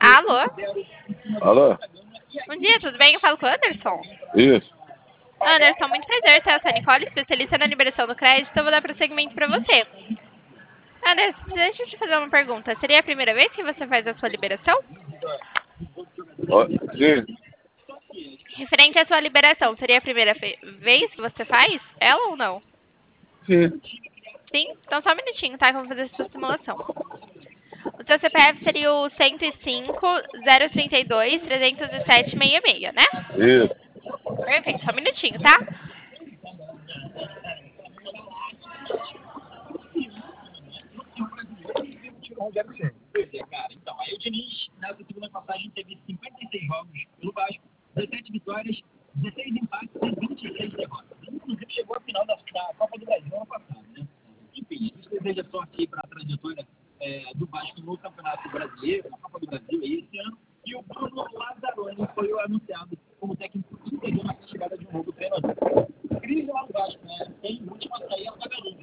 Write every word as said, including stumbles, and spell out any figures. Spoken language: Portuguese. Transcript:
Alô? Alô? Bom dia, tudo bem? Eu falo com o Anderson. Isso. Anderson, muito prazer, tá? Eu sou a Nicole, especialista na liberação do crédito. Eu vou dar prosseguimento para você. Anderson, deixa eu te fazer uma pergunta. Seria a primeira vez que você faz a sua liberação? Ó, sim. Referente à sua liberação, seria a primeira fe- vez que você faz ela ou não? Sim. Sim? Então só um minutinho, tá? Que eu vou fazer a sua simulação. O seu C P F seria o cento e cinco, zero trinta e dois, trezentos e sete, sessenta e seis, né? Isso. Perfeito, só um minutinho, tá? Pois é, cara. Então, aí o Diniz, nessa segunda passagem, teve cinquenta e seis jogos pelo Vasco, dezessete vitórias, dezesseis empates e vinte e seis derrotas. Inclusive, chegou à final da, da Copa do Brasil ano passado, né? Enfim, a gente deseja sorte aí para a trajetória é, do Vasco no Campeonato Brasileiro, na Copa do Brasil aí esse ano. E o Bruno Lazzaroni foi anunciado como técnico interino na chegada de um novo treinador. Crise lá no Vasco, né? Tem última saída a pagar.